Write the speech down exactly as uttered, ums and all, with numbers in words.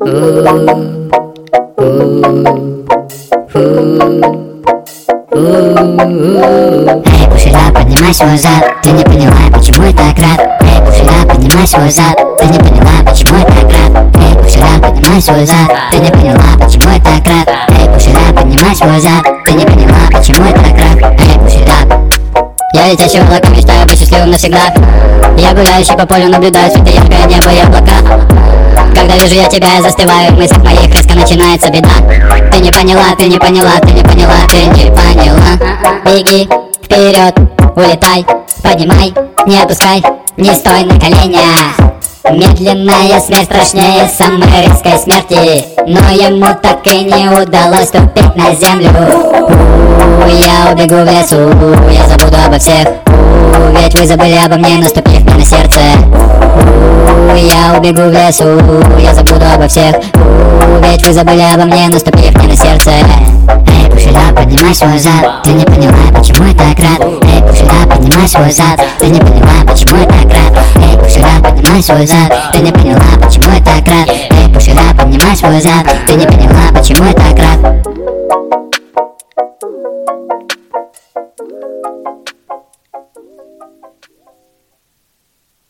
Эй, пушера, поднимай свой зад. Ты не поняла, почему я так рад. Эй, пушера, поднимай свой зад. Ты не поняла, почему я так рад. Эй, пушера, поднимай свой зад. Ты не поняла, почему я так рад. Эй, пушера, поднимай свой зад. Ты не поняла, почему я так рад. Эй, пушера. Я летящий облаком, мечтаю быть счастливым навсегда. Я гуляющий по полю, наблюдаю цветы, яркое небо и облака. Когда вижу я тебя, я застываю, в мыслях моих резко начинается беда. Ты не поняла, ты не поняла, ты не поняла, ты не поняла. Беги вперед, улетай, поднимай, не опускай, не стой на коленях. Медленная смерть страшнее самой резкой смерти, но ему так и не удалось ступить на землю. У, я убегу в лесу, я забуду обо всех. У, ведь вы забыли обо мне, наступив мне на сердце. У, я убегу в лесу, я забуду обо всех. У, ведь вы забыли обо мне, наступив мне на сердце. Эй, пушера, поднимай свой зад. Ты не поняла, почему я так рад. Эй, пушера, поднимай свой зад. Ты не поняла, почему я так рад. Эй, пушера, поднимай свой зад. Ты не поняла, почему я так рад. Эй, пушера, поднимай свой зад. Ты не поняла, почему я так рад.